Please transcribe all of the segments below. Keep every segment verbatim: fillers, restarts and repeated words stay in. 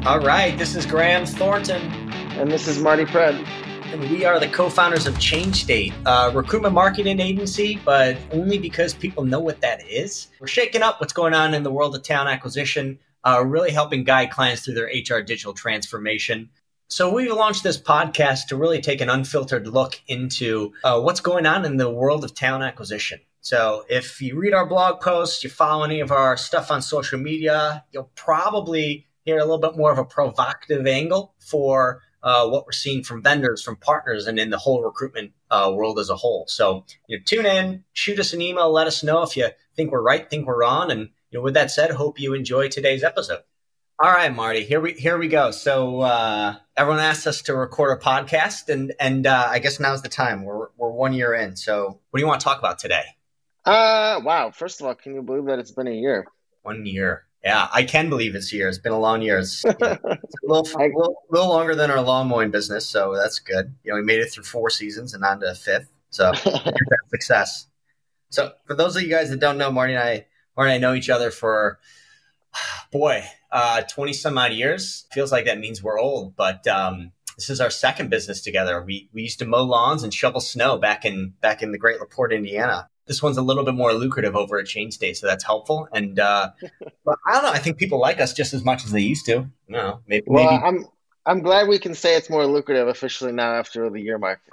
All right, this is Graham Thornton. And this is Marty Pred. And we are the co-founders of ChangeState, a recruitment marketing agency, but only because people know what that is. We're shaking up what's going on in the world of talent acquisition, uh, really helping guide clients through their H R digital transformation. So we've launched this podcast to really take an unfiltered look into uh, what's going on in the world of talent acquisition. So if you read our blog posts, you follow any of our stuff on social media, you'll probably hear a little bit more of a provocative angle for uh, what we're seeing from vendors, from partners, and in the whole recruitment uh, world as a whole. So you know, tune in, shoot us an email, let us know if you think we're right, think we're wrong. And you know, with that said, hope you enjoy today's episode. All right, Marty, here we here we go. So uh, everyone asked us to record a podcast, and and uh, I guess now's the time. We're we're one year in. So what do you want to talk about today? Uh, wow. First of all, can you believe that it's been a year? One year. Yeah, I can believe it's a year. It's been a long year. It's, you know, it's a little, a little, little longer than our lawn mowing business, so that's good. You know, we made it through four seasons and on to a fifth, so success. So for those of you guys that don't know, Marty and I, Marty and I know each other for, boy, uh, twenty some odd years. Feels like that means we're old, but um, this is our second business together. We we used to mow lawns and shovel snow back in back in the Great LaPorte, Indiana. This one's a little bit more lucrative over at ChangeState, so that's helpful. And uh, but I don't know. I think people like us just as much as they used to. No, maybe. Well, maybe. I'm I'm glad we can say it's more lucrative officially now after the year mark.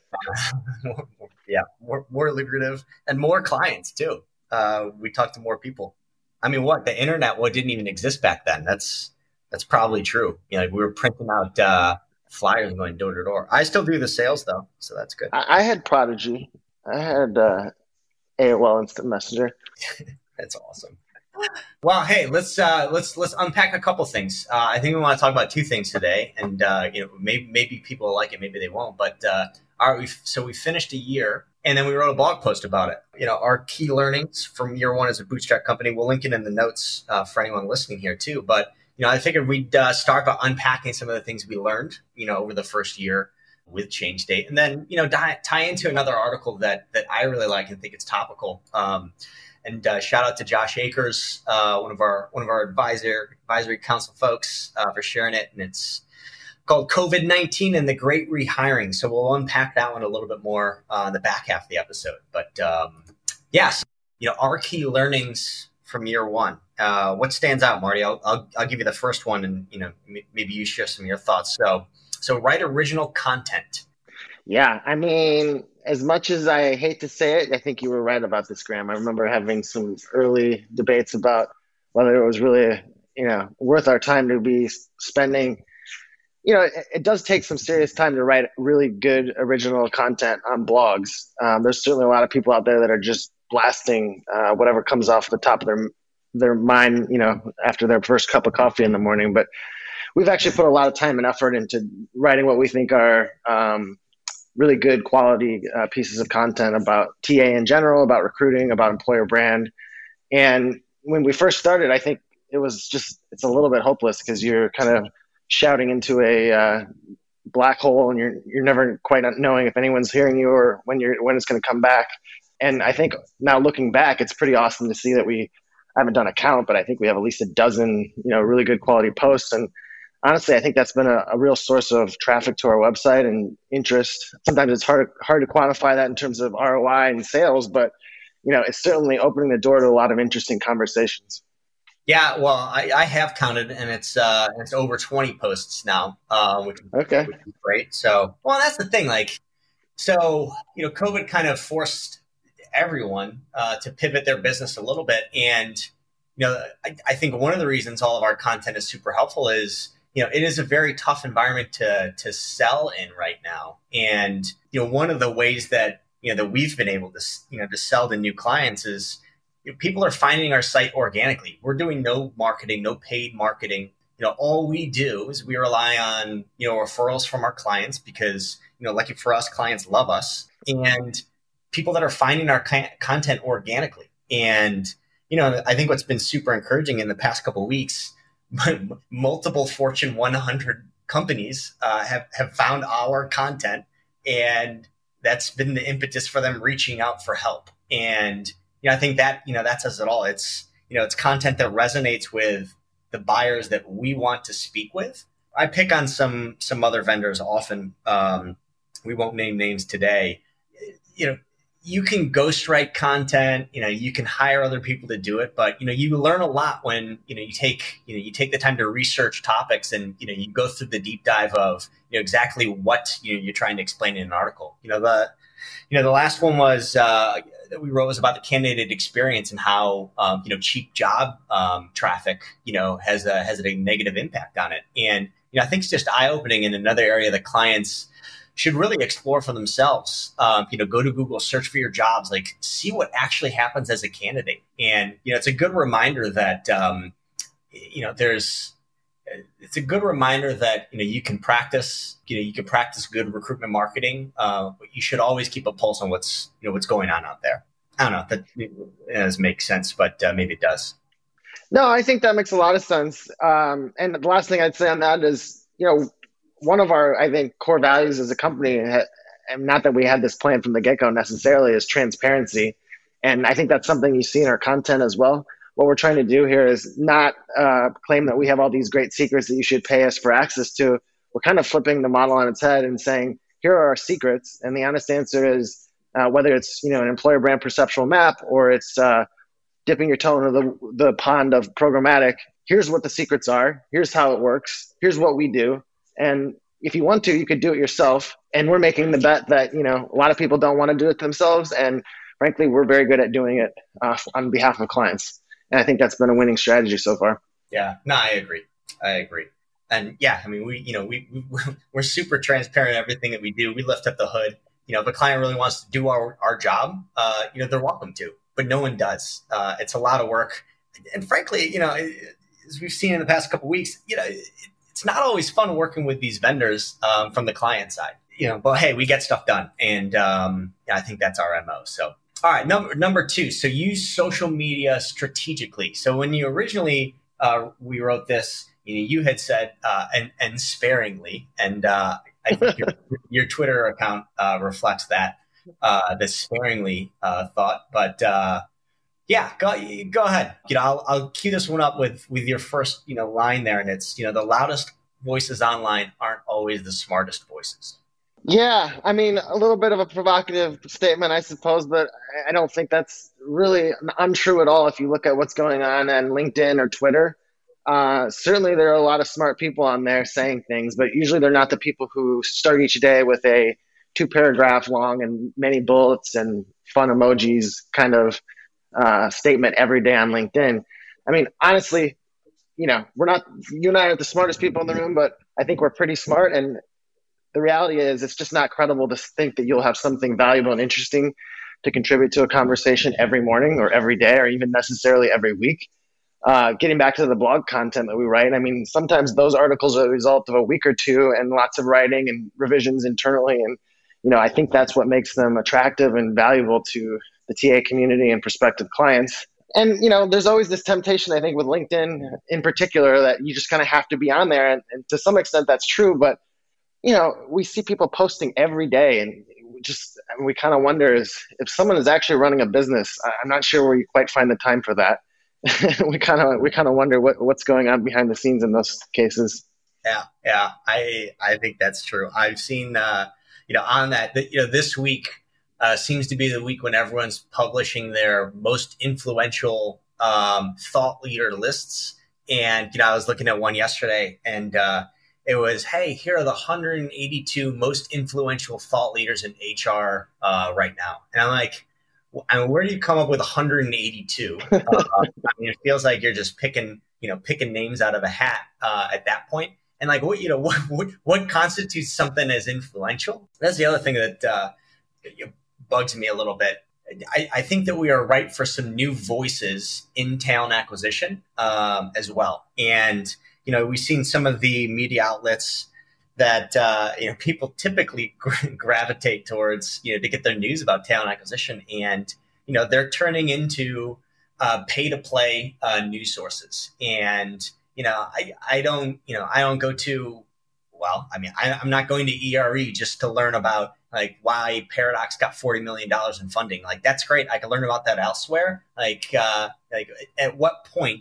Yeah, more, more lucrative and more clients too. Uh, we talk to more people. I mean, what the internet? What didn't even exist back then? That's that's probably true. You know, we were printing out uh, flyers and going door to door. I still do the sales though, so that's good. I, I had Prodigy. I had. Uh, A O L Instant Messenger. That's awesome. Well, hey, let's uh, let's let's unpack a couple things. Uh, I think we want to talk about two things today, and uh, you know, maybe maybe people will like it, maybe they won't. But uh, our, we so we finished a year, and then we wrote a blog post about it. You know, our key learnings from year one as a bootstrap company. We'll link it in the notes uh, for anyone listening here too. But you know, I figured we'd uh, start by unpacking some of the things we learned, you know, over the first year with ChangeState, and then you know die, tie into another article that that I really like and think it's topical. Um, and uh, shout out to Josh Akers, uh, one of our one of our advisor advisory council folks, uh, for sharing it. And it's called COVID nineteen and the Great Rehiring. So we'll unpack that one a little bit more uh, in the back half of the episode. But um, yes, you know our key learnings from year one. Uh, what stands out, Marty? I'll, I'll I'll give you the first one, and you know m- maybe you share some of your thoughts. So. So write original content. Yeah, I mean, as much as I hate to say it, I think you were right about this, Graham. I remember having some early debates about whether it was really, you know, worth our time to be spending. You know, it, it does take some serious time to write really good original content on blogs. Um, there's certainly a lot of people out there that are just blasting uh, whatever comes off the top of their their mind, you know, after their first cup of coffee in the morning, but we've actually put a lot of time and effort into writing what we think are um, really good quality uh, pieces of content about T A in general, about recruiting, about employer brand. And when we first started, I think it was just, it's a little bit hopeless because you're kind of shouting into a uh, black hole and you're you're never quite knowing if anyone's hearing you or when you're when it's going to come back. And I think now looking back, it's pretty awesome to see that we, I haven't done a count, but I think we have at least a dozen, you know, really good quality posts. And honestly, I think that's been a, a real source of traffic to our website and interest. Sometimes it's hard hard to quantify that in terms of R O I and sales, but you know, it's certainly opening the door to a lot of interesting conversations. Yeah, well, I, I have counted, and it's uh, it's over twenty posts now, uh, which, okay. which is great. So, well, that's the thing. Like, so you know, COVID kind of forced everyone uh, to pivot their business a little bit, and you know, I, I think one of the reasons all of our content is super helpful is, you know, it is a very tough environment to to sell in right now. And, you know, one of the ways that, you know, that we've been able to, you know, to sell to new clients is, you know, people are finding our site organically. We're doing no marketing, no paid marketing. You know, all we do is we rely on, you know, referrals from our clients because, you know, lucky for us, clients love us, and people that are finding our content organically. And, you know, I think what's been super encouraging in the past couple of weeks, multiple Fortune one hundred companies uh, have, have found our content, and that's been the impetus for them reaching out for help. And, you know, I think that, you know, that says it all. It's, you know, it's content that resonates with the buyers that we want to speak with. I pick on some some other vendors often. Um, we won't name names today. You know, you can ghostwrite content. You know, you can hire other people to do it, but you know, you learn a lot when you know you take you know you take the time to research topics, and you know you go through the deep dive of you know exactly what you know, you're trying to explain in an article. You know the you know the last one was uh, that we wrote was about the candidate experience and how um, you know cheap job um, traffic you know has a has a negative impact on it, and you know I think it's just eye opening in another area that clients should really explore for themselves. Um, you know, go to Google, search for your jobs, like see what actually happens as a candidate. And, you know, it's a good reminder that, um, you know, there's, it's a good reminder that, you know, you can practice, you know, you can practice good recruitment marketing, uh, but you should always keep a pulse on what's, you know, what's going on out there. I don't know if that does make sense, but uh, maybe it does. No, I think that makes a lot of sense. Um, and the last thing I'd say on that is, you know, one of our, I think, core values as a company, and not that we had this plan from the get-go necessarily, is transparency. And I think that's something you see in our content as well. What we're trying to do here is not uh, claim that we have all these great secrets that you should pay us for access to. We're kind of flipping the model on its head and saying, here are our secrets. And the honest answer is, uh, whether it's you know an employer brand perceptual map or it's uh, dipping your toe into the, the pond of programmatic, here's what the secrets are. Here's how it works. Here's what we do. And if you want to, you could do it yourself. And we're making the bet that, you know, a lot of people don't want to do it themselves. And frankly, we're very good at doing it uh, on behalf of clients. And I think that's been a winning strategy so far. Yeah, no, I agree. I agree. And yeah, I mean, we, you know, we, we we're super transparent in everything that we do. We lift up the hood. You know, if a client really wants to do our, our job, uh, you know, they're welcome to, but no one does. Uh, it's a lot of work. And frankly, you know, as we've seen in the past couple of weeks, you know, it, it's not always fun working with these vendors um, from the client side, you know, but hey, we get stuff done. And um, yeah, I think that's our M O. So, all right, number, number two. So use social media strategically. So when you originally, uh, we wrote this, you know, you had said, uh, and, and sparingly, and uh, I think your, your Twitter account uh, reflects that, uh, the sparingly uh, thought, but uh, yeah, go go ahead. You know, I'll I'll cue this one up with with your first you know line there, and it's you know the loudest voices online aren't always the smartest voices. Yeah, I mean a little bit of a provocative statement, I suppose, but I don't think that's really untrue at all. If you look at what's going on on LinkedIn or Twitter, uh, certainly there are a lot of smart people on there saying things, but usually they're not the people who start each day with a two paragraph long and many bullets and fun emojis kind of Uh, statement every day on LinkedIn. I mean, honestly, you know, we're not, you and I are the smartest people in the room, but I think we're pretty smart. And the reality is it's just not credible to think that you'll have something valuable and interesting to contribute to a conversation every morning or every day or even necessarily every week. Uh, getting back to the blog content that we write, I mean, sometimes those articles are the result of a week or two and lots of writing and revisions internally. And, you know, I think that's what makes them attractive and valuable to the T A community and prospective clients. And, you know, there's always this temptation, I think, with LinkedIn in particular, that you just kind of have to be on there. And, and to some extent, that's true. But, you know, we see people posting every day, and we just I mean, we kind of wonder is if someone is actually running a business. I'm not sure where you quite find the time for that. we kind of we kind of wonder what, what's going on behind the scenes in those cases. Yeah, yeah, I I think that's true. I've seen, uh, you know, on that, you know, this week. Uh, seems to be the week when everyone's publishing their most influential um, thought leader lists. And, you know, I was looking at one yesterday and uh, it was, hey, here are the one hundred eighty-two most influential thought leaders in H R uh, right now. And I'm like, well, I mean, where do you come up with one hundred eighty-two? Uh, I mean, it feels like you're just picking, you know, picking names out of a hat uh, at that point. And like, what, you know, what, what, what constitutes something as influential? That's the other thing that, uh, you know, bugs me a little bit. I, I think that we are ripe for some new voices in talent acquisition um, as well. And, you know, we've seen some of the media outlets that, uh, you know, people typically gravitate towards, you know, to get their news about talent acquisition. And, you know, they're turning into uh, pay to play uh, news sources. And, you know, I, I don't, you know, I don't go to, well, I mean, I, I'm not going to E R E just to learn about like why Paradox got forty million dollars in funding. Like, that's great. I can learn about that elsewhere. Like, uh, like at what point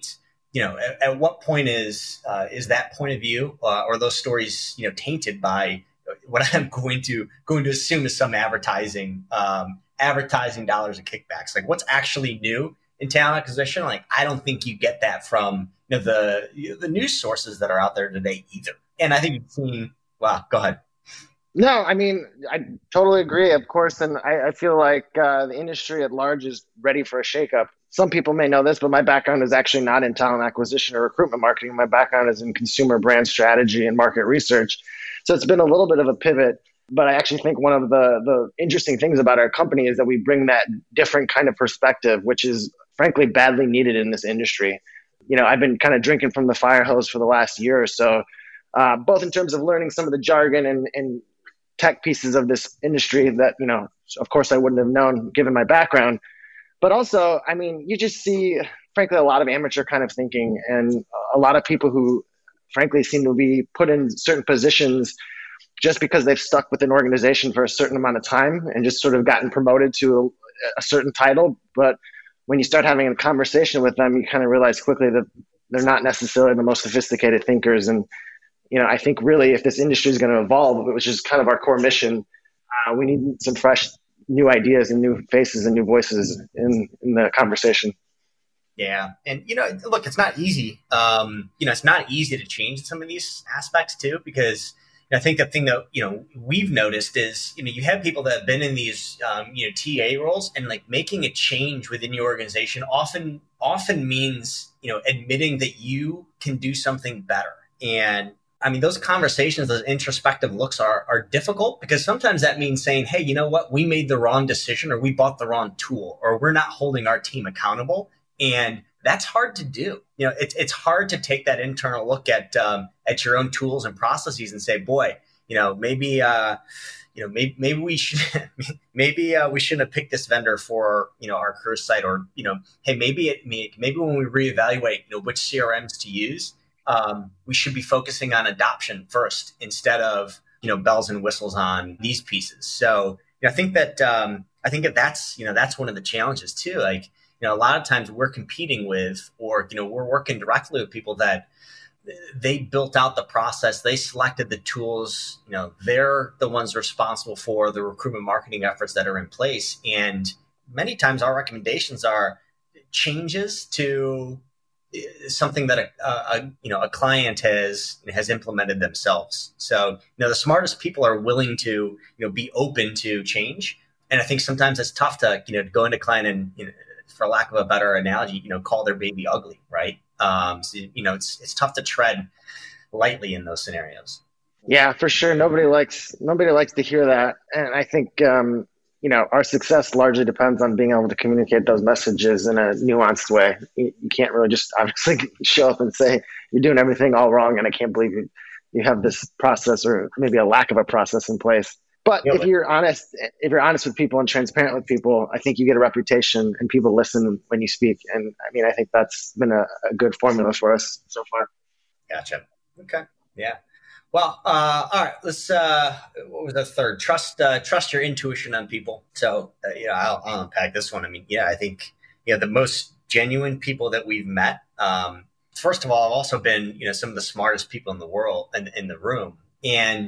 you know, at, at what point is uh, is that point of view uh, or those stories, you know, tainted by what I'm going to going to assume is some advertising um, advertising dollars and kickbacks? Like, what's actually new in talent acquisition? Like, I don't think you get that from, you know, the you know, the news sources that are out there today either. And I think you've seen. Wow, go ahead. No, I mean, I totally agree, of course. And I, I feel like uh, the industry at large is ready for a shakeup. Some people may know this, but my background is actually not in talent acquisition or recruitment marketing. My background is in consumer brand strategy and market research. So it's been a little bit of a pivot. But I actually think one of the, the interesting things about our company is that we bring that different kind of perspective, which is frankly badly needed in this industry. You know, I've been kind of drinking from the fire hose for the last year or so, uh, both in terms of learning some of the jargon and, and tech pieces of this industry that, you know, of course I wouldn't have known given my background. But also, I mean, you just see, frankly, a lot of amateur kind of thinking and a lot of people who, frankly, seem to be put in certain positions just because they've stuck with an organization for a certain amount of time and just sort of gotten promoted to a, a certain title. But when you start having a conversation with them, you kind of realize quickly that they're not necessarily the most sophisticated thinkers. And you know, I think really if this industry is going to evolve, which is kind of our core mission, uh, we need some fresh new ideas and new faces and new voices in, in the conversation. Yeah. And, you know, look, it's not easy. Um, you know, it's not easy to change some of these aspects too, because I think the thing that, you know, we've noticed is, you know, you have people that have been in these, um, you know, T A roles, and like making a change within your organization often, often means, you know, admitting that you can do something better. And I mean, those conversations, those introspective looks are are difficult, because sometimes that means saying, hey, you know what, we made the wrong decision, or we bought the wrong tool, or we're not holding our team accountable. And that's hard to do. You know, it's it's hard to take that internal look at um, at your own tools and processes and say, boy, you know, maybe uh, you know, maybe maybe we should maybe uh, we shouldn't have picked this vendor for, you know, our career site, or, you know, hey, maybe it maybe when we reevaluate, you know, which C R Ms to use, um, we should be focusing on adoption first instead of, you know, bells and whistles on these pieces. So, you know, I think that um, I think that that's, you know, that's one of the challenges too. Like, you know, a lot of times we're competing with, or, you know, we're working directly with people that they built out the process, they selected the tools, you know, they're the ones responsible for the recruitment marketing efforts that are in place. And many times our recommendations are changes to something that a, a you know a client has has implemented themselves. So, you know, the smartest people are willing to, you know, be open to change. And I think sometimes it's tough to, you know, go into client and, you know, for lack of a better analogy, you know, call their baby ugly, right? Um, so, you know, it's it's tough to tread lightly in those scenarios. Yeah, for sure. Nobody likes nobody likes to hear that, and I think um, you know, our success largely depends on being able to communicate those messages in a nuanced way. You, you can't really just obviously show up and say you're doing everything all wrong, and I can't believe you you have this process, or maybe a lack of a process in place. But yeah, if you're honest, if you're honest with people and transparent with people, I think you get a reputation and people listen when you speak. And I mean, I think that's been a, a good formula for us so far. Gotcha. Okay. Yeah. Well, uh, all right. Let's. Uh, what was the third? Trust. Uh, trust your intuition on people. So, uh, you know, I'll, I'll unpack this one. I mean, yeah, I think, you know, the most genuine people that we've met. Um, first of all, have also been, you know, some of the smartest people in the world and in, in the room, and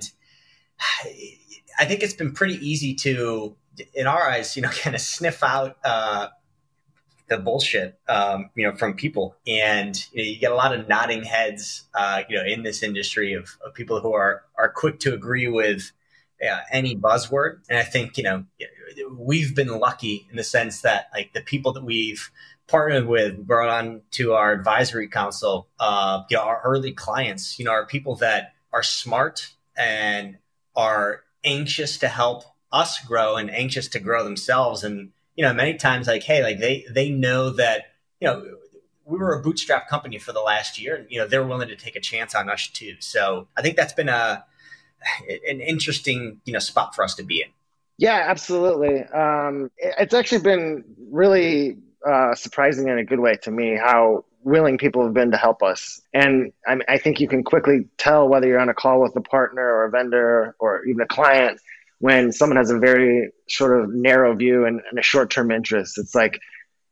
I think it's been pretty easy to, in our eyes, you know, kind of sniff out uh, the bullshit, um, you know, from people. And you know, you get a lot of nodding heads, uh, you know, in this industry of, of people who are are quick to agree with uh, any buzzword. And I think, you know, we've been lucky in the sense that, like, the people that we've partnered with, brought on to our advisory council, uh, you know, our early clients, you know, are people that are smart and are anxious to help us grow and anxious to grow themselves. And, you know, many times, like, hey, like they, they know that, you know, we were a bootstrap company for the last year, and, you know, they're willing to take a chance on us too. So I think that's been a, an interesting, you know, spot for us to be in. Yeah, absolutely. Um, it's actually been really uh, surprising in a good way to me how willing people have been to help us. And I, I think you can quickly tell whether you're on a call with a partner or a vendor or even a client when someone has a very sort of narrow view and, and a short-term interest. It's like,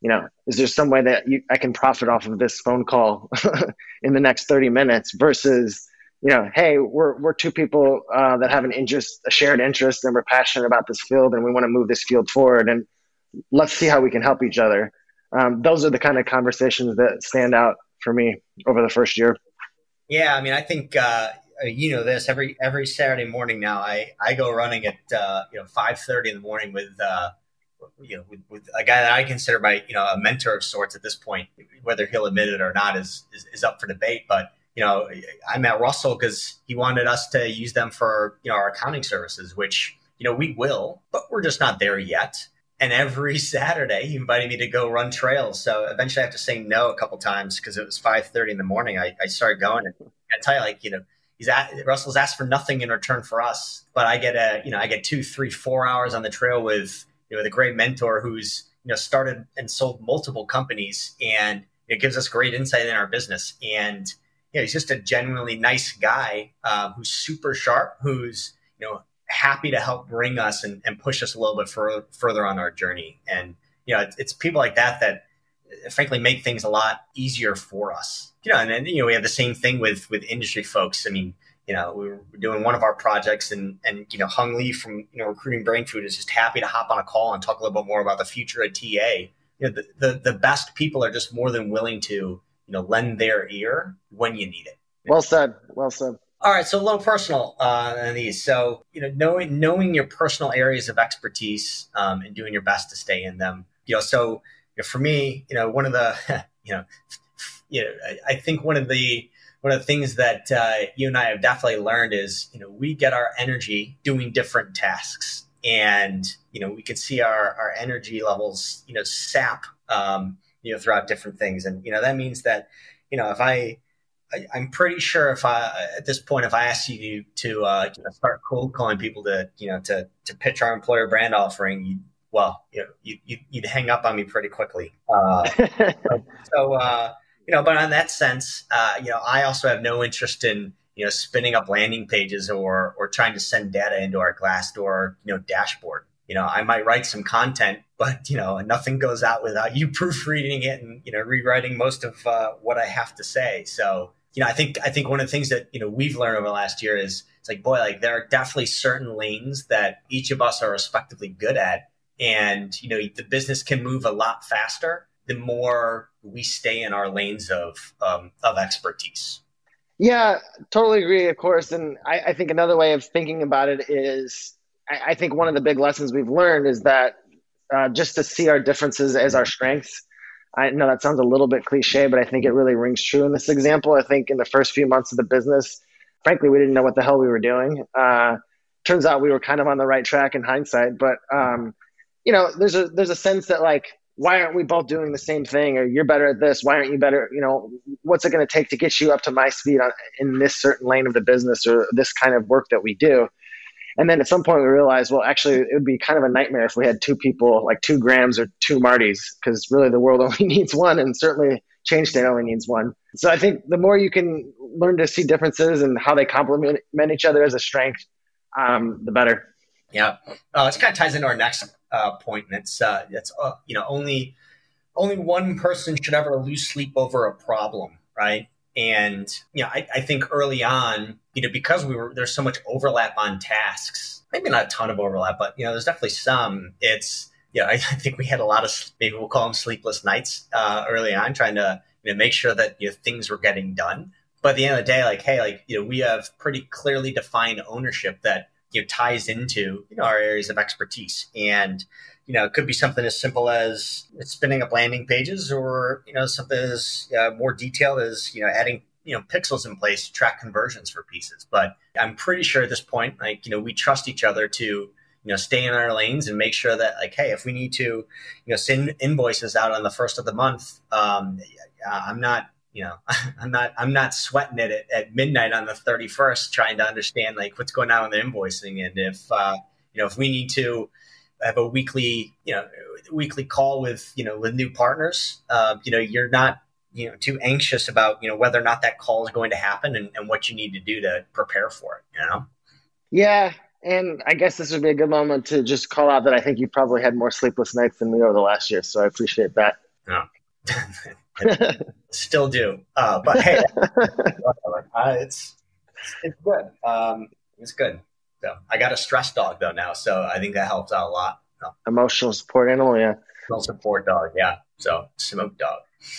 you know, is there some way that you, I can profit off of this phone call in the next thirty minutes versus, you know, hey, we're, we're two people uh, that have an interest, a shared interest, and we're passionate about this field and we want to move this field forward. And let's see how we can help each other. Um, those are the kind of conversations that stand out for me over the first year. Yeah, I mean, I think uh, you know this every every Saturday morning now. I, I go running at uh, you know five thirty in the morning with uh, you know with, with a guy that I consider my you know a mentor of sorts at this point. Whether he'll admit it or not is is, is up for debate. But you know, I met Russell because he wanted us to use them for you know our accounting services, which you know we will, but we're just not there yet. And every Saturday, he invited me to go run trails. So eventually I have to say no a couple times because it was five thirty in the morning. I, I started going. And I tell you, like, you know, he's at, Russell's asked for nothing in return for us. But I get a, you know, I get two, three, four hours on the trail with, you know, the great mentor who's, you know, started and sold multiple companies. And it gives us great insight in our business. And, you know, he's just a genuinely nice guy uh, who's super sharp, who's, you know, happy to help bring us and, and push us a little bit further, further on our journey. And, you know, it's, it's people like that that frankly make things a lot easier for us. You know, and then, you know, we have the same thing with, with industry folks. I mean, you know, we were doing one of our projects and, and, you know, Hung Lee from, you know, Recruiting Brain Food is just happy to hop on a call and talk a little bit more about the future of T A. You know, the, the, the best people are just more than willing to, you know, lend their ear when you need it. Well said. Well said. All right, so a little personal uh, on these. So, you know, knowing knowing your personal areas of expertise um, and doing your best to stay in them. You know, so you know, for me, you know, one of the, you know, you know, I, I think one of the one of the things that uh, you and I have definitely learned is, you know, we get our energy doing different tasks, and you know, we can see our our energy levels, you know, sap, um, you know, throughout different things, and you know, that means that, you know, if I I, I'm pretty sure if I, at this point, if I asked you to, to uh, you know, start cold calling people to, you know, to, to pitch our employer brand offering, you, well, you know, you, you, you'd hang up on me pretty quickly. Uh, so, so uh, you know, but on that sense, uh, you know, I also have no interest in, you know, spinning up landing pages or, or trying to send data into our Glassdoor, you know, dashboard. You know, I might write some content, but, you know, nothing goes out without you proofreading it and, you know, rewriting most of uh, what I have to say. So, you know, I think I think one of the things that, you know, we've learned over the last year is it's like, boy, like there are definitely certain lanes that each of us are respectively good at. And, you know, the business can move a lot faster the more we stay in our lanes of um, of expertise. Yeah, totally agree, of course. And I, I think another way of thinking about it is I, I think one of the big lessons we've learned is that uh, just to see our differences as our strengths. I know that sounds a little bit cliche, but I think it really rings true in this example. I think in the first few months of the business, frankly, we didn't know what the hell we were doing. Uh, turns out we were kind of on the right track in hindsight. But, um, you know, there's a there's a sense that, like, why aren't we both doing the same thing? Or you're better at this. Why aren't you better? You know, what's it going to take to get you up to my speed on, in this certain lane of the business or this kind of work that we do? And then at some point we realized, well, actually, it would be kind of a nightmare if we had two people, like two Grahams or two Martys, because really the world only needs one, and certainly Change State only needs one. So I think the more you can learn to see differences and how they complement each other as a strength, um, the better. Yeah, uh, this kind of ties into our next uh, point, and it's uh, it's uh, you know only only one person should ever lose sleep over a problem, right? And, you know, I, I think early on, you know, because we were, there's so much overlap on tasks, maybe not a ton of overlap, but, you know, there's definitely some. It's, you know, I, I think we had a lot of, maybe we'll call them sleepless nights uh, early on, trying to, you know, make sure that, you know, things were getting done. But at the end of the day, like, hey, like, you know, we have pretty clearly defined ownership that, you know, ties into, you know, our areas of expertise. And, you know, it could be something as simple as spinning up landing pages, or, you know, something as uh, more detailed as, you know, adding, you know, pixels in place to track conversions for pieces. But I'm pretty sure at this point, like, you know, we trust each other to, you know, stay in our lanes and make sure that, like, hey, if we need to, you know, send invoices out on the first of the month, um, I'm not, you know, I'm not, I'm not sweating it at, at midnight on the thirty-first, trying to understand, like, what's going on with the invoicing. And if, uh, you know, if we need to have a weekly, you know, weekly call with, you know, with new partners, uh, you know, you're not, you know, too anxious about, you know, whether or not that call is going to happen and, and what you need to do to prepare for it, you know? Yeah. And I guess this would be a good moment to just call out that I think you probably had more sleepless nights than me over the last year. So I appreciate that. No. Still do. Uh, but hey, uh, it's it's good. Um, it's good. So I got a stress dog though now, so I think that helps out a lot. So, Emotional support animal, yeah. emotional support dog, yeah. So smoke dog.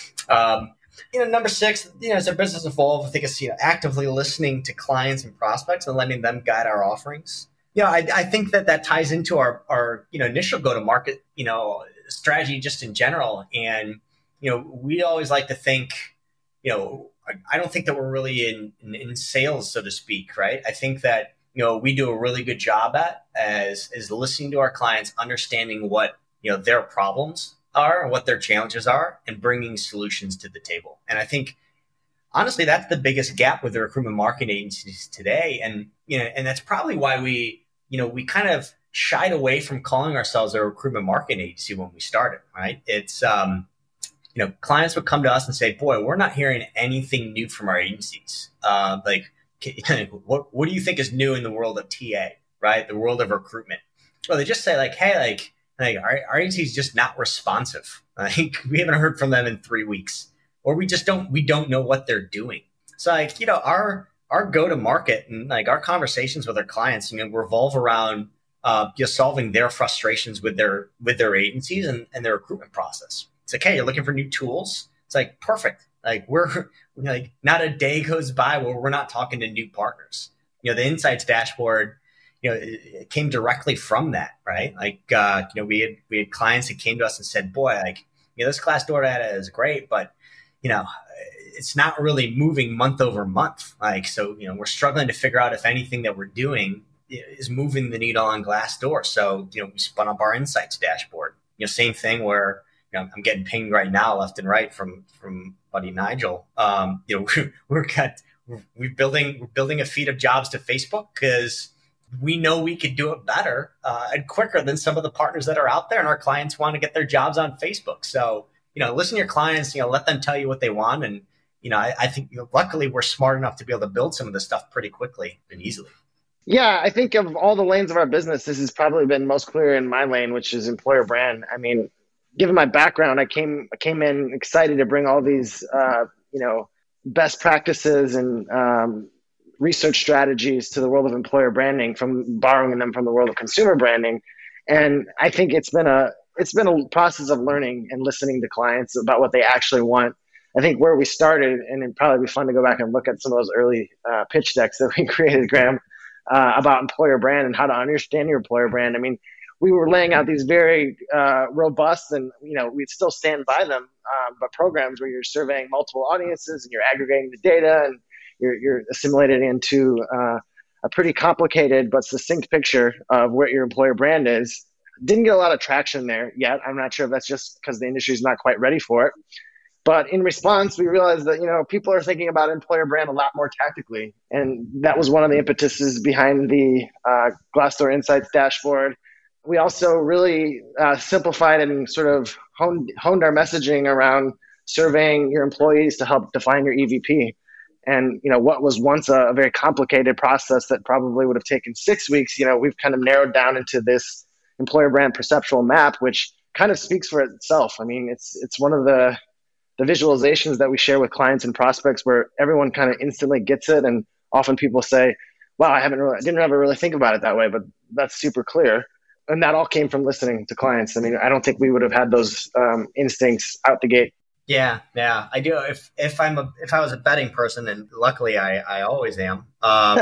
Um, you know, number six, you know, as our business evolves, I think it's, you know, actively listening to clients and prospects and letting them guide our offerings. You know, I, I think that that ties into our, our, you know, initial go-to-market, you know, strategy just in general. And, you know, we always like to think, you know, I don't think that we're really in, in, in sales, so to speak, right? I think that, you know, we do a really good job at as is listening to our clients, understanding what, you know, their problems are, what their challenges are, and bringing solutions to the table. And I think, honestly, that's the biggest gap with the recruitment marketing agencies today. And, you know, and that's probably why we, you know, we kind of shied away from calling ourselves a recruitment marketing agency when we started, right? It's, um, you know, clients would come to us and say, boy, we're not hearing anything new from our agencies. Uh, like, what, what do you think is new in the world of T A, right? The world of recruitment. Well, they just say like, hey, like, like our, our agency is just not responsive. Like, we haven't heard from them in three weeks, or we just don't, we don't know what they're doing. So like, you know, our, our go-to-market and like our conversations with our clients, you know, revolve around uh, just solving their frustrations with their, with their agencies and, and their recruitment process. It's like, hey, you're looking for new tools. It's like, perfect. Like we're like, not a day goes by where we're not talking to new partners. You know, the insights dashboard, you know, it, it came directly from that, right? Like, uh, you know, we had, we had clients that came to us and said, boy, like, you know, this Glassdoor data is great, but, you know, it's not really moving month over month. Like, so, you know, we're struggling to figure out if anything that we're doing is moving the needle on Glassdoor. So, you know, we spun up our insights dashboard. You know, same thing where, you know, I'm getting pinged right now, left and right, from from buddy Nigel. Um, you know, we're, we're got we're, we're building we're building a feed of jobs to Facebook because we know we could do it better uh, and quicker than some of the partners that are out there, and our clients want to get their jobs on Facebook. So, you know, listen to your clients. You know, let them tell you what they want, and you know, I, I think you know, luckily we're smart enough to be able to build some of this stuff pretty quickly and easily. Yeah, I think of all the lanes of our business, this has probably been most clear in my lane, which is employer brand. I mean, given my background, I came I came in excited to bring all these, uh, you know, best practices and um, research strategies to the world of employer branding, from borrowing them from the world of consumer branding. And I think it's been a it's been a process of learning and listening to clients about what they actually want. I think where we started, and it'd probably be fun to go back and look at some of those early uh, pitch decks that we created, Graham, uh, about employer brand and how to understand your employer brand. I mean, we were laying out these very uh, robust, and you know, we'd still stand by them, um, but programs where you're surveying multiple audiences and you're aggregating the data and you're, you're assimilating into uh, a pretty complicated but succinct picture of what your employer brand is. Didn't get a lot of traction there yet. I'm not sure if that's just because the industry is not quite ready for it. But in response, we realized that, you know, people are thinking about employer brand a lot more tactically. And that was one of the impetuses behind the uh, Glassdoor Insights dashboard. We also really uh, simplified and sort of honed, honed our messaging around surveying your employees to help define your E V P. And, you know, what was once a, a very complicated process that probably would have taken six weeks, you know, we've kind of narrowed down into this employer brand perceptual map, which kind of speaks for itself. I mean, it's it's one of the the visualizations that we share with clients and prospects where everyone kind of instantly gets it. And often people say, wow, I haven't really, I didn't ever really think about it that way, but that's super clear. And that all came from listening to clients. I mean, I don't think we would have had those um, instincts out the gate. Yeah, yeah, I do. If if I'm a if I was a betting person, and luckily I, I always am, um,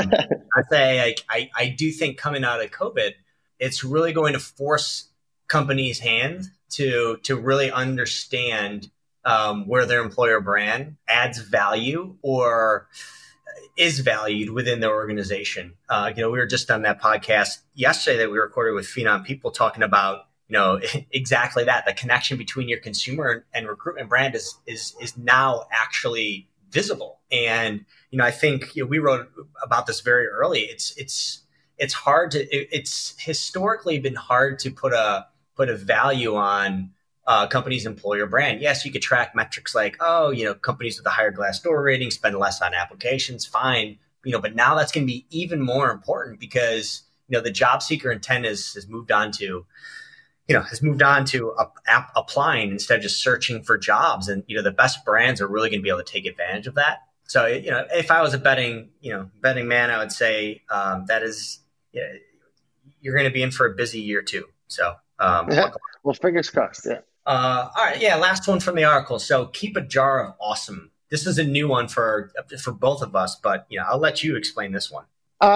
I say like, I I do think coming out of COVID, it's really going to force companies' hand to to really understand um, where their employer brand adds value or is valued within their organization. Uh, you know, we were just on that podcast yesterday that we recorded with Phenom People talking about, you know, exactly that. The connection between your consumer and recruitment brand is is is now actually visible. And, you know, I think, you know, we wrote about this very early. It's it's it's hard to it, it's historically been hard to put a put a value on uh, company's employer brand. Yes, you could track metrics like, oh, you know, companies with a higher Glassdoor rating spend less on applications, fine. You know, but now that's going to be even more important because, you know, the job seeker intent is has moved on to, you you know, has moved on to uh, app applying instead of just searching for jobs. And, you know, the best brands are really going to be able to take advantage of that. So, you know, if I was a betting, you know, betting man, I would say um, that is, you know, you're going to be in for a busy year too. So, um, yeah. Well, fingers crossed. Yeah. Uh, all right. Yeah. Last one from the article. So keep a jar of awesome. This is a new one for, for both of us, but, you know, I'll let you explain this one.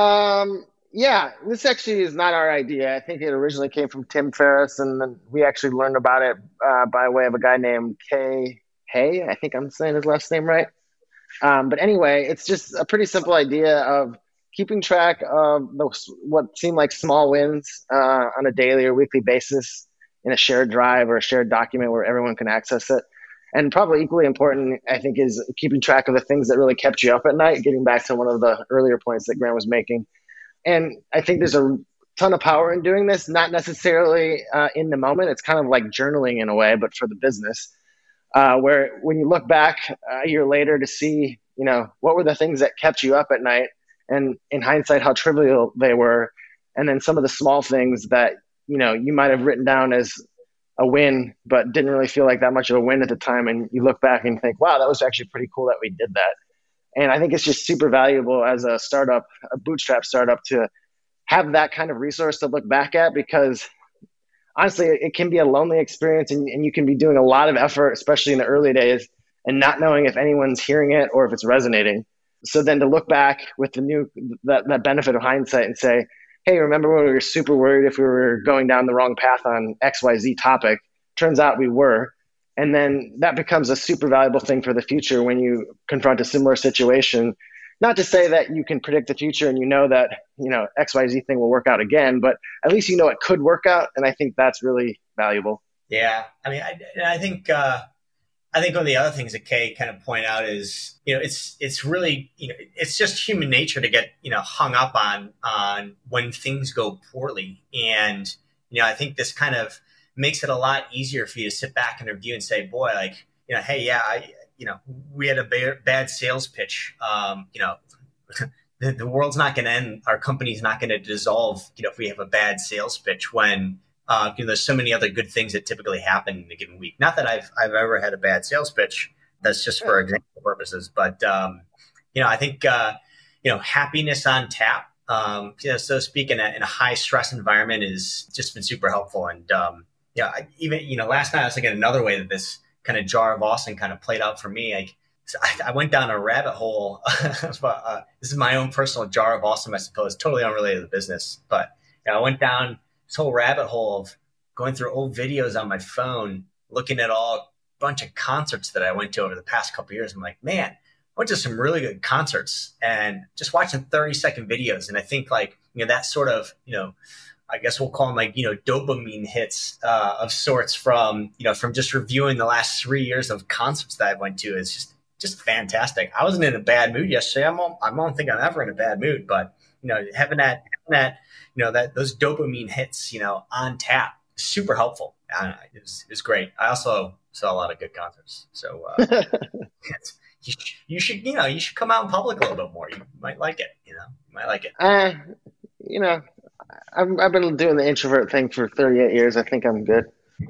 Um, yeah, this actually is not our idea. I think it originally came from Tim Ferriss, and then we actually learned about it uh, by way of a guy named Kay Hay. I think I'm saying his last name right. Um, but anyway, it's just a pretty simple idea of keeping track of the, what seem like small wins uh, on a daily or weekly basis in a shared drive or a shared document where everyone can access it. And probably equally important, I think, is keeping track of the things that really kept you up at night, getting back to one of the earlier points that Graham was making. And I think there's a ton of power in doing this, not necessarily uh, in the moment. It's kind of like journaling in a way, but for the business, uh, where when you look back a year later to see, you know, what were the things that kept you up at night, and in hindsight, how trivial they were. And then some of the small things that, you know, you might have written down as a win, but didn't really feel like that much of a win at the time. And you look back and think, wow, that was actually pretty cool that we did that. And I think it's just super valuable as a startup, a bootstrap startup, to have that kind of resource to look back at, because honestly, it can be a lonely experience, and, and you can be doing a lot of effort, especially in the early days, and not knowing if anyone's hearing it or if it's resonating. So then to look back with the new, that, that benefit of hindsight and say, hey, remember when we were super worried if we were going down the wrong path on X Y Z topic? Turns out we were. And then that becomes a super valuable thing for the future when you confront a similar situation. Not to say that you can predict the future and you know that, you know, X Y Z thing will work out again, but at least you know it could work out. And I think that's really valuable. Yeah. I mean, I, I think, uh, I think one of the other things that Kay kind of point out is, you know, it's, it's really, you know, it's just human nature to get, you know, hung up on, on when things go poorly. And, you know, I think this kind of makes it a lot easier for you to sit back and review and say, boy, like, you know, hey, yeah, I, you know, we had a ba- bad sales pitch. Um, you know, the, the world's not going to end. Our company's not going to dissolve, you know, if we have a bad sales pitch when, uh, you know, there's so many other good things that typically happen in a given week. Not that I've, I've ever had a bad sales pitch. That's just for example purposes. But, um, you know, I think, uh, you know, happiness on tap, um, you know, so to speak, in a, in a high stress environment is just been super helpful. And, um, yeah, I, even, you know, last night I was thinking another way that this kind of jar of awesome kind of played out for me. Like, so I, I went down a rabbit hole. uh, this is my own personal jar of awesome, I suppose, totally unrelated to the business. But you know, I went down this whole rabbit hole of going through old videos on my phone, looking at all a bunch of concerts that I went to over the past couple of years. I'm like, man, I went to some really good concerts, and just watching thirty second videos. And I think, like, you know, that sort of, you know, I guess we'll call them, like, you know, dopamine hits uh, of sorts from, you know, from just reviewing the last three years of concerts that I went to. It's just, just fantastic. I wasn't in a bad mood yesterday. I'm, I don't think I'm ever in a bad mood, but, you know, having that, having that, you know, that those dopamine hits, you know, on tap, super helpful. Uh, it was, it was great. I also saw a lot of good concerts. So uh, it's, you, you should, you know, you should come out in public a little bit more. You might like it, you know, you might like it. Uh, you know, I've, I've been doing the introvert thing for thirty-eight years. I think I'm good.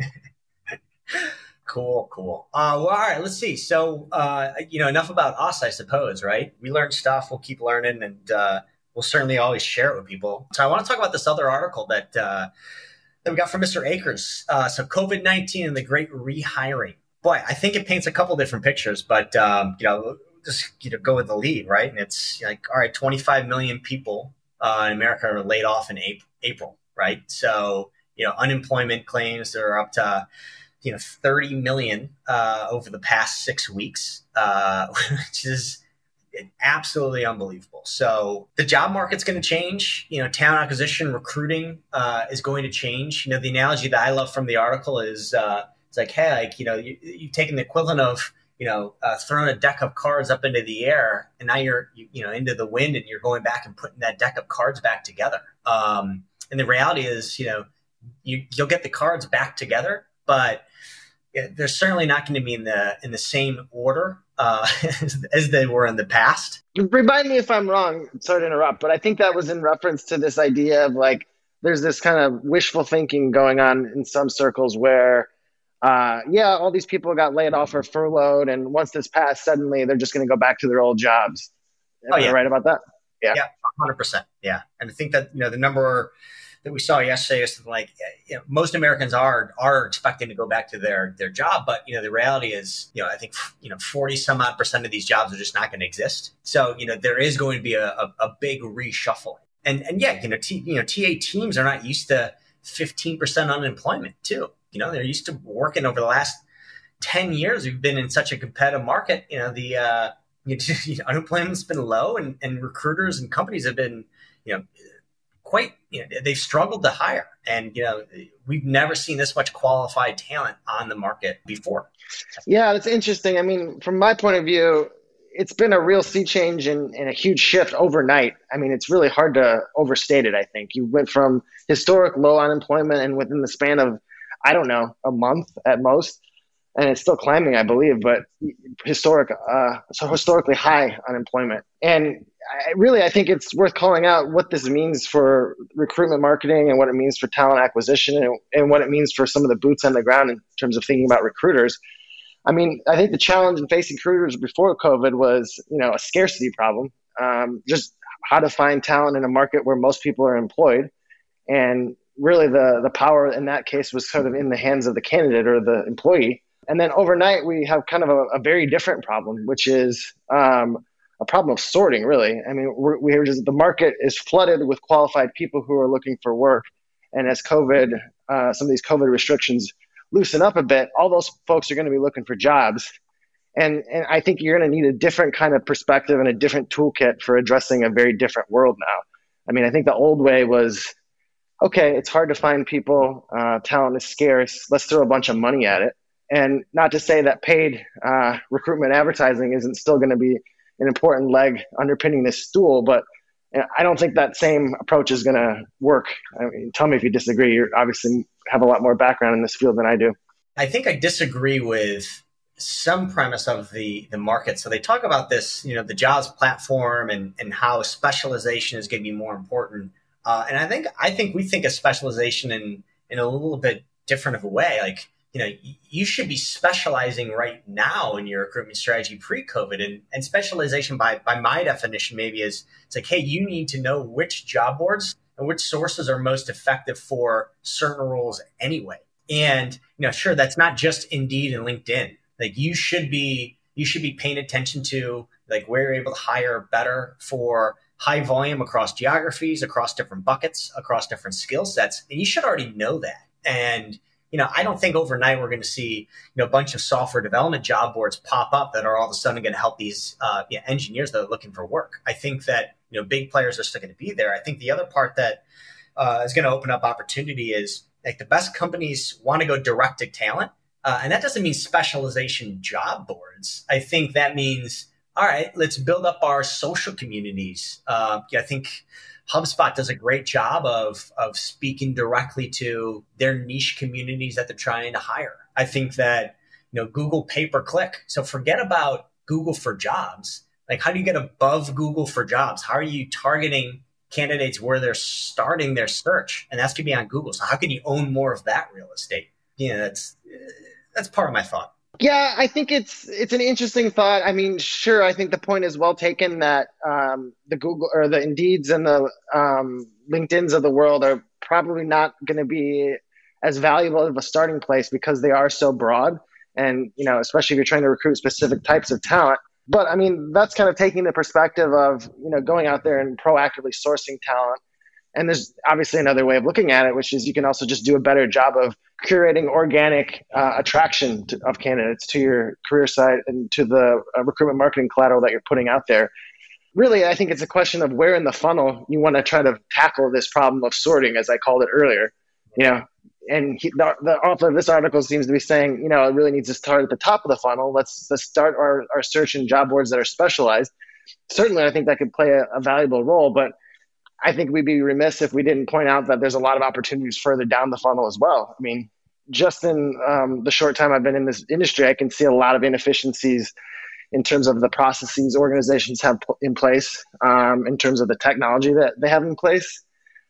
Cool, cool. Uh, well, all right, let's see. So, uh, you know, enough about us, I suppose, right? We learn stuff. We'll keep learning, and uh, we'll certainly always share it with people. So I want to talk about this other article that, uh, that we got from Mister Akers. Uh, so COVID nineteen and the great rehiring. Boy, I think it paints a couple different pictures, but, um, you know, just, you know, go with the lead, right? And it's like, all right, twenty-five million people Uh, in America are laid off in April, right? So, you know, unemployment claims are up to, you know, thirty million uh, over the past six weeks, uh, which is absolutely unbelievable. So the job market's going to change. You know, talent acquisition, recruiting uh, is going to change. You know, the analogy that I love from the article is uh, it's like, hey, like, you know, you, you've taken the equivalent of, you know, uh, throwing a deck of cards up into the air, and now you're, you, you know, into the wind, and you're going back and putting that deck of cards back together. Um, and the reality is, you know, you, you'll get the cards back together, but they're certainly not going to be in the in the same order uh, as, as they were in the past. Remind me if I'm wrong. Sorry to interrupt, but I think that was in reference to this idea of, like, there's this kind of wishful thinking going on in some circles where, uh, yeah, all these people got laid off or furloughed, and once this passed, suddenly they're just going to go back to their old jobs. Am Oh I yeah, right about that? Yeah. yeah, one hundred percent. Yeah, and I think that you know the number that we saw yesterday is like you know, most Americans are are expecting to go back to their their job, but you know the reality is you know I think you know forty some odd percent of these jobs are just not going to exist. So you know there is going to be a, a, a big reshuffling, and and yeah, you know T, you know T A teams are not used to fifteen percent unemployment too. You know they're used to working over the last ten years. We've been in such a competitive market. You know the uh, you know, unemployment's been low, and and recruiters and companies have been you know. quite, you know, they've struggled to hire. And, you know, we've never seen this much qualified talent on the market before. Yeah, that's interesting. I mean, from my point of view, it's been a real sea change and, and a huge shift overnight. I mean, it's really hard to overstate it, I think. You went from historic low unemployment and within the span of, I don't know, a month at most, and it's still climbing, I believe, but historic, uh, so historically high unemployment. And I, really, I think it's worth calling out what this means for recruitment marketing and what it means for talent acquisition and, and what it means for some of the boots on the ground in terms of thinking about recruiters. I mean, I think the challenge in facing recruiters before COVID was, you know, a scarcity problem, um, just how to find talent in a market where most people are employed. And really the, the power in that case was sort of in the hands of the candidate or the employee. And then overnight, we have kind of a, a very different problem, which is um, a problem of sorting, really. I mean, we're, we're just, the market is flooded with qualified people who are looking for work. And as COVID, uh, some of these COVID restrictions loosen up a bit, all those folks are going to be looking for jobs. And, and I think you're going to need a different kind of perspective and a different toolkit for addressing a very different world now. I mean, I think the old way was, okay, it's hard to find people, uh, talent is scarce, let's throw a bunch of money at it. And not to say that paid uh, recruitment advertising isn't still going to be an important leg underpinning this stool, but I don't think that same approach is going to work. I mean, tell me if you disagree. You obviously have a lot more background in this field than I do. I think I disagree with some premise of the, the market. So they talk about this, you know, the jobs platform and, and how specialization is going to be more important. Uh, and I think I think we think of specialization in, in a little bit different of a way. Like, you know, you should be specializing right now in your recruitment strategy pre-COVID. And, and specialization by, by my definition maybe is it's like, hey, you need to know which job boards and which sources are most effective for certain roles anyway. And, you know, sure, that's not just Indeed and LinkedIn. Like you should be, you should be paying attention to like where you're able to hire better for high volume across geographies, across different buckets, across different skill sets. And you should already know that. And you know, I don't think overnight we're going to see, you know, a bunch of software development job boards pop up that are all of a sudden going to help these uh, you know, engineers that are looking for work. I think that, you know, big players are still going to be there. I think the other part that uh, is going to open up opportunity is like the best companies want to go direct to talent. Uh, and that doesn't mean specialization job boards. I think that means, all right, let's build up our social communities. Uh, I think HubSpot does a great job of, of speaking directly to their niche communities that they're trying to hire. I think that, you know, Google pay-per-click. So forget about Google for jobs. Like, how do you get above Google for jobs? How are you targeting candidates where they're starting their search? And that's going to be on Google. So how can you own more of that real estate? You know, that's, that's part of my thought. Yeah, I think it's it's an interesting thought. I mean, sure, I think the point is well taken that um, the Google or the Indeeds and the um, LinkedIns of the world are probably not going to be as valuable of a starting place because they are so broad. And, you know, especially if you're trying to recruit specific types of talent. But I mean, that's kind of taking the perspective of, you know, going out there and proactively sourcing talent. And there's obviously another way of looking at it, which is you can also just do a better job of curating organic uh, attraction to, of candidates to your career site and to the uh, recruitment marketing collateral that you're putting out there. Really, I think it's a question of where in the funnel you want to try to tackle this problem of sorting, as I called it earlier. You know, and he, the, the author of this article seems to be saying, you know, it really needs to start at the top of the funnel. Let's, let's start our, our search in job boards that are specialized. Certainly, I think that could play a, a valuable role, but I think we'd be remiss if we didn't point out that there's a lot of opportunities further down the funnel as well. I mean, just in um, the short time I've been in this industry, I can see a lot of inefficiencies in terms of the processes organizations have in place, um, in terms of the technology that they have in place.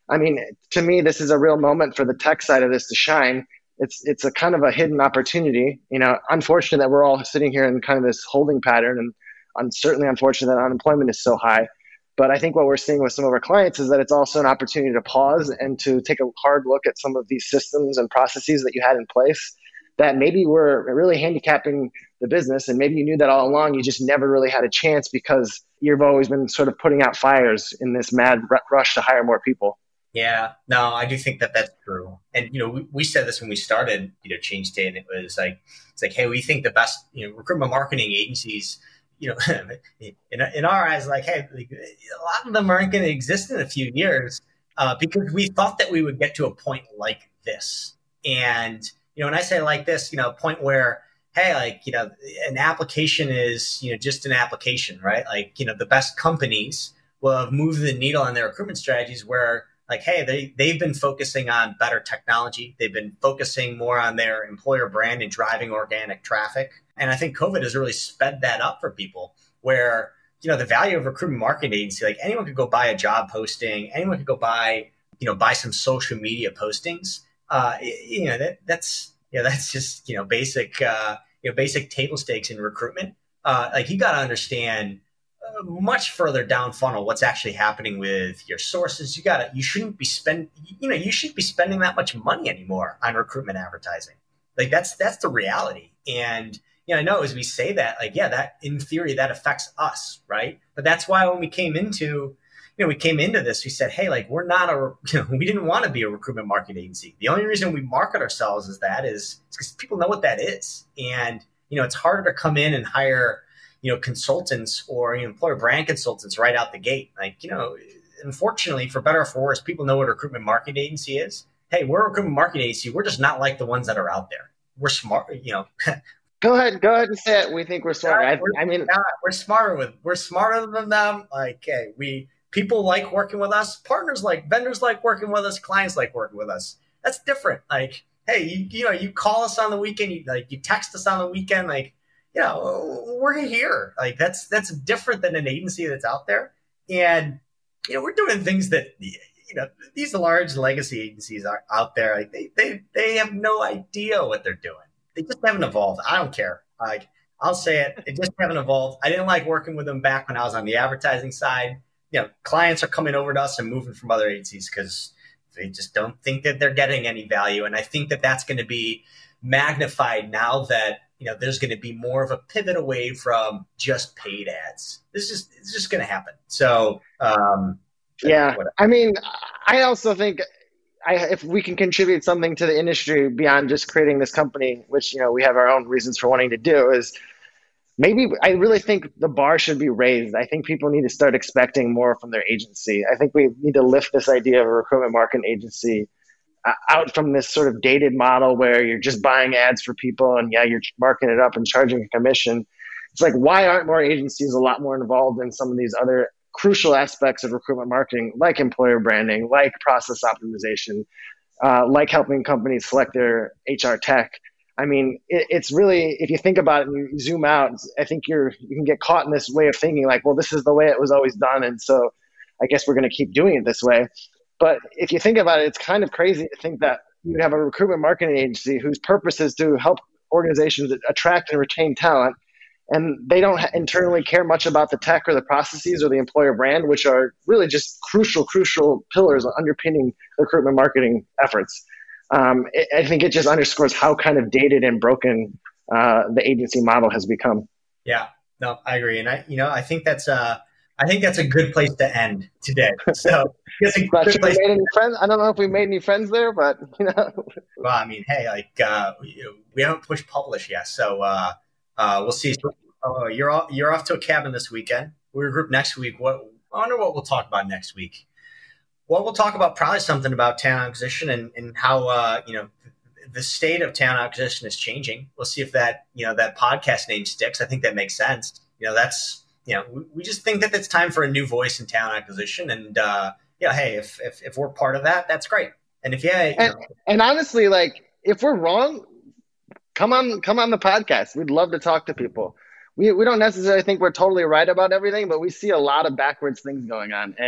I mean, to me, this is a real moment for the tech side of this to shine. It's it's a kind of a hidden opportunity. You know, unfortunate that we're all sitting here in kind of this holding pattern, and I'm certainly unfortunate that unemployment is so high. But I think what we're seeing with some of our clients is that it's also an opportunity to pause and to take a hard look at some of these systems and processes that you had in place that maybe were really handicapping the business. And maybe you knew that all along, you just never really had a chance because you've always been sort of putting out fires in this mad rush to hire more people. Yeah, no, I do think that that's true. And, you know, we, we said this when we started, you know, Change State, and it was like, it's like, hey, we think the best, you know, recruitment marketing agencies, you know, in, in our eyes, like, hey, like, a lot of them aren't going to exist in a few years uh, because we thought that we would get to a point like this. And, you know, when I say like this, you know, a point where, hey, like, you know, an application is, you know, just an application, right? Like, you know, the best companies will have moved the needle on their recruitment strategies where, like, hey, they, they've been focusing on better technology. They've been focusing more on their employer brand and driving organic traffic. And I think COVID has really sped that up for people where, you know, the value of recruitment marketing agency, like anyone could go buy a job posting, anyone could go buy, you know, buy some social media postings. Uh, you know, that that's, you know, that's just, you know, basic, uh, you know, basic table stakes in recruitment. Uh, like you got to understand much further down funnel what's actually happening with your sources. You gotta you shouldn't be spend you know you shouldn't be spending that much money anymore on recruitment advertising. Like that's that's the reality. And you know, I know as we say that, like, yeah, that in theory that affects us, right? But that's why when we came into you know we came into this, we said, hey, like we're not a you know we didn't want to be a recruitment marketing agency. The only reason we market ourselves as that is because people know what that is. And you know it's harder to come in and hire you know, consultants or you know, employer brand consultants right out the gate. Like, you know, unfortunately, for better or for worse, people know what a recruitment marketing agency is. Hey, we're a recruitment marketing agency. We're just not like the ones that are out there. We're smart, you know. Go ahead, go ahead and say it. We think we're smart. I, we're, I mean, we're smarter with we're smarter than them. Like, hey, we people like working with us. Partners like vendors like working with us. Clients like working with us. That's different. Like, hey, you you know, you call us on the weekend. You like you text us on the weekend. Like. You know, we're here. Like that's that's different than an agency that's out there. And you know, we're doing things that you know these large legacy agencies are out there. Like they they they have no idea what they're doing. They just haven't evolved. I don't care. Like I'll say it. They just haven't evolved. I didn't like working with them back when I was on the advertising side. You know, clients are coming over to us and moving from other agencies because they just don't think that they're getting any value. And I think that that's going to be magnified now that. You know, there's going to be more of a pivot away from just paid ads. This is it's just going to happen. So, um, yeah, whatever. I mean, I also think I, if we can contribute something to the industry beyond just creating this company, which, you know, we have our own reasons for wanting to do, is maybe I really think the bar should be raised. I think people need to start expecting more from their agency. I think we need to lift this idea of a recruitment marketing agency out from this sort of dated model where you're just buying ads for people and yeah, you're marking it up and charging a commission. It's like, why aren't more agencies a lot more involved in some of these other crucial aspects of recruitment marketing, like employer branding, like process optimization, uh, like helping companies select their H R tech? I mean, it, it's really, if you think about it and you zoom out, I think you're, you can get caught in this way of thinking like, well, this is the way it was always done. And so I guess we're going to keep doing it this way. But if you think about it, it's kind of crazy to think that you have a recruitment marketing agency whose purpose is to help organizations attract and retain talent, and they don't internally care much about the tech or the processes or the employer brand, which are really just crucial, crucial pillars underpinning recruitment marketing efforts. Um, it, I think it just underscores how kind of dated and broken uh, the agency model has become. Yeah, no, I agree. And I, you know, I think that's uh I think that's a good place to end today. So, it's a good place. Made any friends? I don't know if we made any friends there, but you know. Well, I mean, hey, like uh, we, we haven't pushed publish yet, so uh, uh, we'll see. So, uh, you're off, you're off to a cabin this weekend. We're group next week. What I wonder what we'll talk about next week. Well, we'll talk about probably something about talent acquisition and and how uh, you know the state of talent acquisition is changing. We'll see if that you know that podcast name sticks. I think that makes sense. You know, that's. You know, we, we just think that it's time for a new voice in talent acquisition. And, uh, you know, hey, if, if, if we're part of that, that's great. And if, yeah. You and, know, and honestly, like, if we're wrong, come on, come on the podcast. We'd love to talk to people. We, we don't necessarily think we're totally right about everything, but we see a lot of backwards things going on. And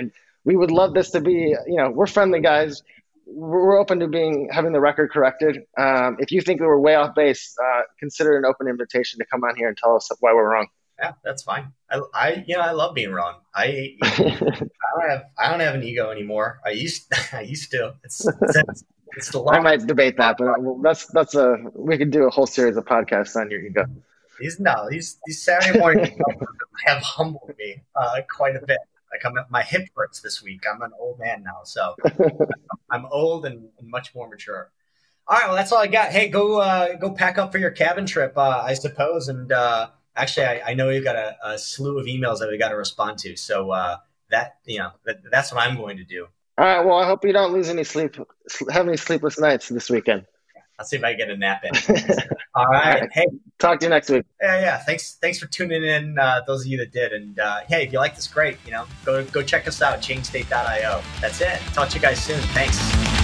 we would love this to be, you know, we're friendly guys. We're open to being having the record corrected. Um, if you think we were way off base, uh, consider an open invitation to come on here and tell us why we're wrong. Yeah, that's fine. I, I you know, I love being wrong. I, you know, I don't have, I don't have an ego anymore. I used, I used to. It's, it's, it's the I might debate that, but that's that's a we could do a whole series of podcasts on your ego. These no, these these Saturday morning have humbled me uh, quite a bit. Like I'm, my hip hurts this week. I'm an old man now, so I'm old and much more mature. All right, well, that's all I got. Hey, go uh, go pack up for your cabin trip, uh, I suppose. And uh, actually, I, I know you've got a, a slew of emails that we got to respond to. So uh, that you know, that, that's what I'm going to do. All right. Well, I hope you don't lose any sleep, have any sleepless nights this weekend. I'll see if I can get a nap in. All right. All right. Hey, talk to you next week. Yeah, yeah. Thanks, thanks for tuning in. Uh, those of you that did, and uh, hey, if you like this, great. You know, go go check us out, chain state dot io. That's it. Talk to you guys soon. Thanks.